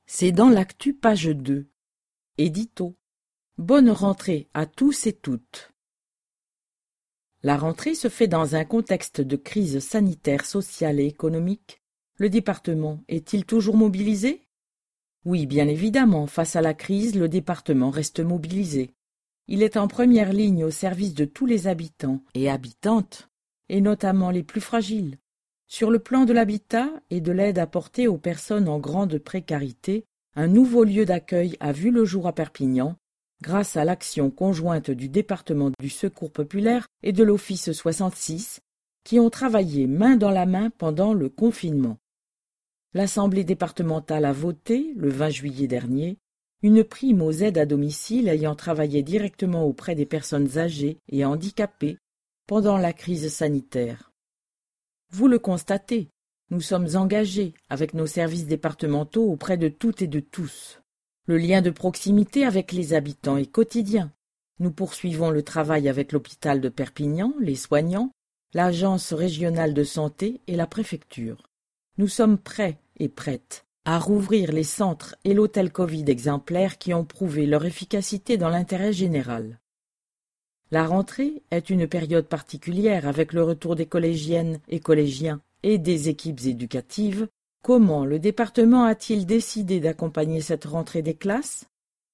C'est dans l'actu page 2. Édito. Bonne rentrée à tous et toutes. La rentrée se fait dans un contexte de crise sanitaire, sociale et économique. Le département est-il toujours mobilisé? Oui, bien évidemment, face à la crise, le département reste mobilisé. Il est en première ligne au service de tous les habitants et habitantes, et notamment les plus fragiles. Sur le plan de l'habitat et de l'aide apportée aux personnes en grande précarité, un nouveau lieu d'accueil a vu le jour à Perpignan, grâce à l'action conjointe du département du Secours populaire et de l'Office 66, qui ont travaillé main dans la main pendant le confinement. L'Assemblée départementale a voté, le 20 juillet dernier, une prime aux aides à domicile ayant travaillé directement auprès des personnes âgées et handicapées pendant la crise sanitaire. Vous le constatez, nous sommes engagés avec nos services départementaux auprès de toutes et de tous. Le lien de proximité avec les habitants est quotidien. Nous poursuivons le travail avec l'hôpital de Perpignan, les soignants, l'agence régionale de santé et la préfecture. Nous sommes prêts et prêtes à rouvrir les centres et l'hôtel Covid exemplaires qui ont prouvé leur efficacité dans l'intérêt général. La rentrée est une période particulière avec le retour des collégiennes et collégiens et des équipes éducatives. Comment le département a-t-il décidé d'accompagner cette rentrée des classes?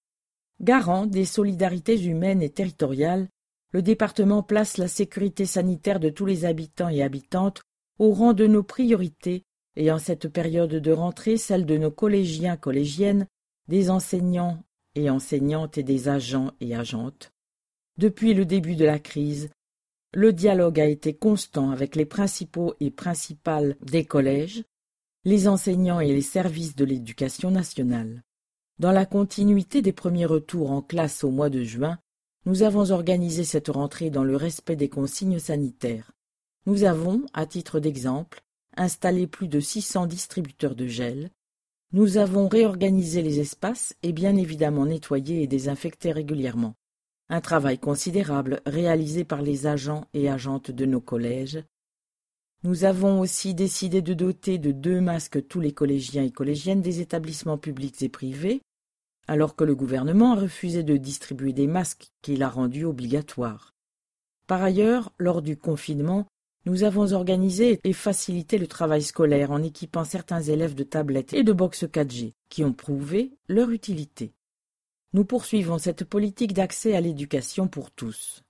Garant des solidarités humaines et territoriales, le département place la sécurité sanitaire de tous les habitants et habitantes au rang de nos priorités et en cette période de rentrée celle de nos collégiens, collégiennes, des enseignants et enseignantes et des agents et agentes. Depuis le début de la crise, le dialogue a été constant avec les principaux et principales des collèges, les enseignants et les services de l'éducation nationale. Dans la continuité des premiers retours en classe au mois de juin, nous avons organisé cette rentrée dans le respect des consignes sanitaires. Nous avons, à titre d'exemple, installé plus de 600 distributeurs de gel. Nous avons réorganisé les espaces et bien évidemment nettoyé et désinfecté régulièrement. Un travail considérable réalisé par les agents et agentes de nos collèges. Nous avons aussi décidé de doter de 2 masques tous les collégiens et collégiennes des établissements publics et privés, alors que le gouvernement a refusé de distribuer des masques qu'il a rendus obligatoires. Par ailleurs, lors du confinement, nous avons organisé et facilité le travail scolaire en équipant certains élèves de tablettes et de box 4G, qui ont prouvé leur utilité. Nous poursuivons cette politique d'accès à l'éducation pour tous.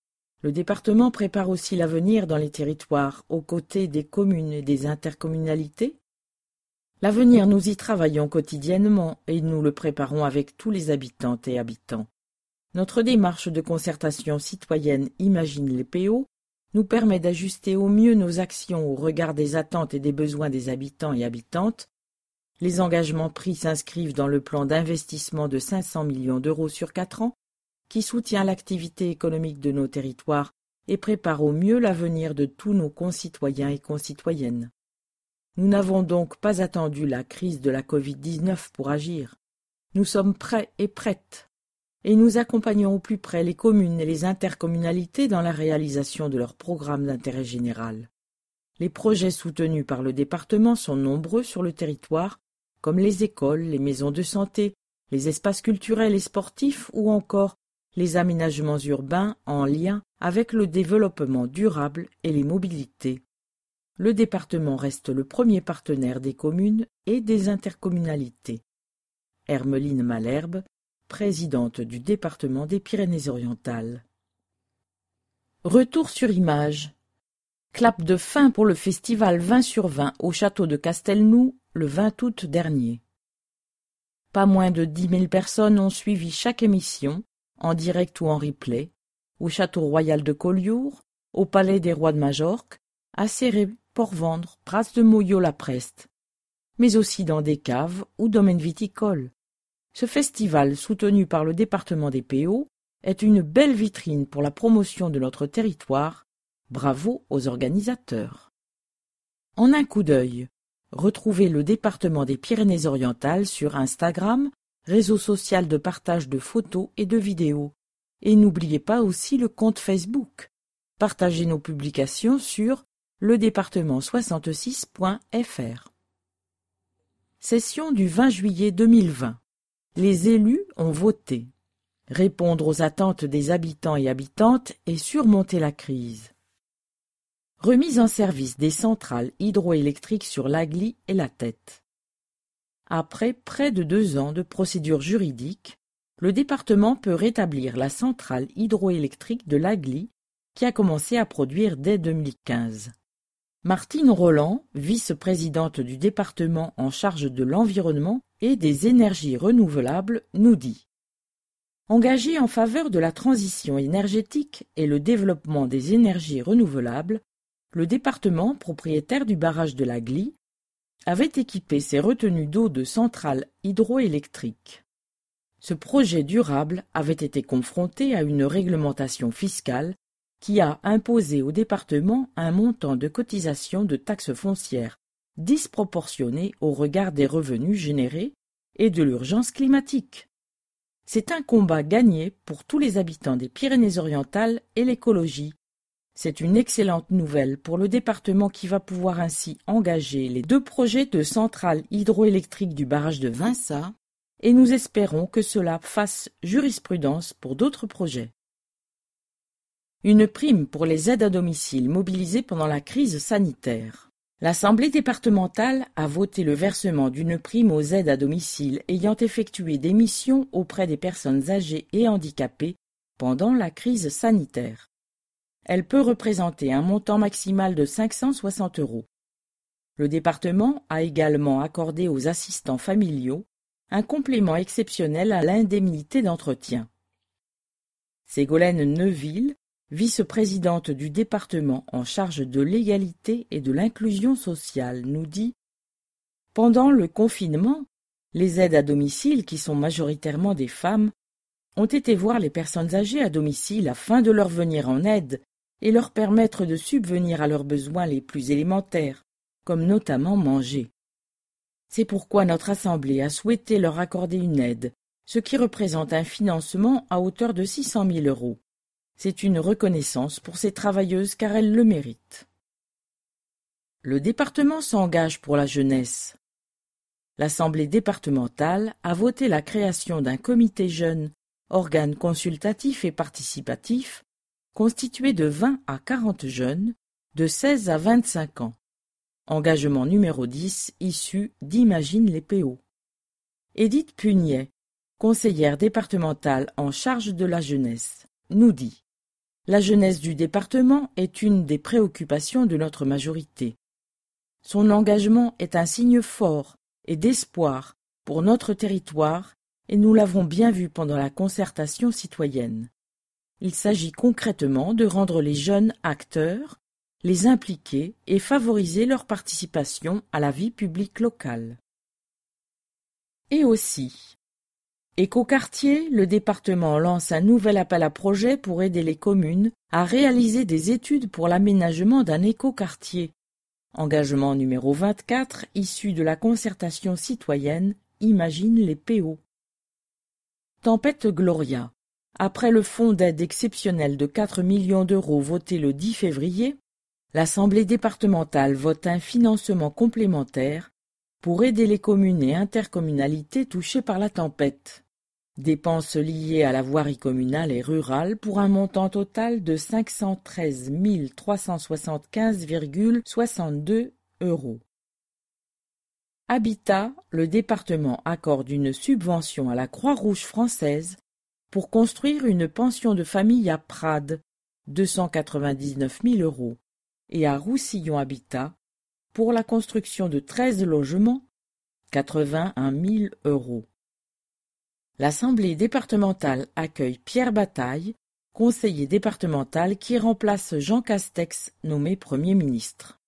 Le département prépare aussi l'avenir dans les territoires, aux côtés des communes et des intercommunalités. L'avenir, nous y travaillons quotidiennement et nous le préparons avec tous les habitantes et habitants. Notre démarche de concertation citoyenne Imagine les PO nous permet d'ajuster au mieux nos actions au regard des attentes et des besoins des habitants et habitantes. Les engagements pris s'inscrivent dans le plan d'investissement de 500 millions d'euros sur 4 ans, qui soutient l'activité économique de nos territoires et prépare au mieux l'avenir de tous nos concitoyens et concitoyennes. Nous n'avons donc pas attendu la crise de la Covid-19 pour agir. Nous sommes prêts et prêtes, et nous accompagnons au plus près les communes et les intercommunalités dans la réalisation de leurs programmes d'intérêt général. Les projets soutenus par le département sont nombreux sur le territoire, comme les écoles, les maisons de santé, les espaces culturels et sportifs ou encore les aménagements urbains en lien avec le développement durable et les mobilités. Le département reste le premier partenaire des communes et des intercommunalités. Hermeline Malherbe, présidente du département des Pyrénées-Orientales. Retour sur image. Clap de fin pour le festival 20 sur 20 au château de Castelnou le 20 août dernier. Pas moins de 10 000 personnes ont suivi chaque émission, en direct ou en replay, au château royal de Collioure, au palais des rois de Majorque, à Céré, Port-Vendre, Pras de Moyo-la-Preste, mais aussi dans des caves ou domaines viticoles. Ce festival, soutenu par le département des PO, est une belle vitrine pour la promotion de notre territoire. Bravo aux organisateurs. En un coup d'œil, retrouvez le département des Pyrénées-Orientales sur Instagram, réseau social de partage de photos et de vidéos. Et n'oubliez pas aussi le compte Facebook. Partagez nos publications sur ledépartement66.fr. Session du 20 juillet 2020. Les élus ont voté. Répondre aux attentes des habitants et habitantes et surmonter la crise. Remise en service des centrales hydroélectriques sur l'Agly et la Tête. Après près de 2 ans de procédure juridique, le département peut rétablir la centrale hydroélectrique de l'Agly qui a commencé à produire dès 2015. Martine Roland, vice-présidente du département en charge de l'environnement et des énergies renouvelables, nous dit: engagé en faveur de la transition énergétique et le développement des énergies renouvelables, le département, propriétaire du barrage de l'Agly, avait équipé ses retenues d'eau de centrales hydroélectriques. Ce projet durable avait été confronté à une réglementation fiscale qui a imposé au département un montant de cotisation de taxes foncières disproportionné au regard des revenus générés et de l'urgence climatique. C'est un combat gagné pour tous les habitants des Pyrénées-Orientales et l'écologie. C'est une excellente nouvelle pour le département qui va pouvoir ainsi engager les 2 projets de centrales hydroélectriques du barrage de Vinça, et nous espérons que cela fasse jurisprudence pour d'autres projets. Une prime pour les aides à domicile mobilisées pendant la crise sanitaire. L'Assemblée départementale a voté le versement d'une prime aux aides à domicile ayant effectué des missions auprès des personnes âgées et handicapées pendant la crise sanitaire. Elle peut représenter un montant maximal de 560 €. Le département a également accordé aux assistants familiaux un complément exceptionnel à l'indemnité d'entretien. Ségolène Neuville, vice-présidente du département en charge de l'égalité et de l'inclusion sociale, nous dit: pendant le confinement, les aides à domicile, qui sont majoritairement des femmes, ont été voir les personnes âgées à domicile afin de leur venir en aide et leur permettre de subvenir à leurs besoins les plus élémentaires, comme notamment manger. C'est pourquoi notre Assemblée a souhaité leur accorder une aide, ce qui représente un financement à hauteur de 600 000 €. C'est une reconnaissance pour ces travailleuses car elles le méritent. Le département s'engage pour la jeunesse. L'Assemblée départementale a voté la création d'un comité jeune, organe consultatif et participatif, constitué de 20 à 40 jeunes, de 16 à 25 ans. Engagement numéro 10, issu d'Imagine les PO. Édith Pugnet, conseillère départementale en charge de la jeunesse, nous dit: la jeunesse du département est une des préoccupations de notre majorité. Son engagement est un signe fort et d'espoir pour notre territoire et nous l'avons bien vu pendant la concertation citoyenne. Il s'agit concrètement de rendre les jeunes acteurs, les impliquer et favoriser leur participation à la vie publique locale. Et aussi, Écoquartier, le département lance un nouvel appel à projet pour aider les communes à réaliser des études pour l'aménagement d'un écoquartier. Engagement numéro 24, issu de la concertation citoyenne Imagine les PO. Tempête Gloria. Après le fonds d'aide exceptionnel de 4 millions d'euros voté le 10 février, l'Assemblée départementale vote un financement complémentaire pour aider les communes et intercommunalités touchées par la tempête. Dépenses liées à la voirie communale et rurale pour un montant total de 513 375,62 €. Habitat, le département accorde une subvention à la Croix-Rouge française pour construire une pension de famille à Prades, 299 000 €, et à Roussillon Habitat pour la construction de 13 logements, 81 000 €. L'Assemblée départementale accueille Pierre Bataille, conseiller départemental qui remplace Jean Castex, nommé Premier ministre.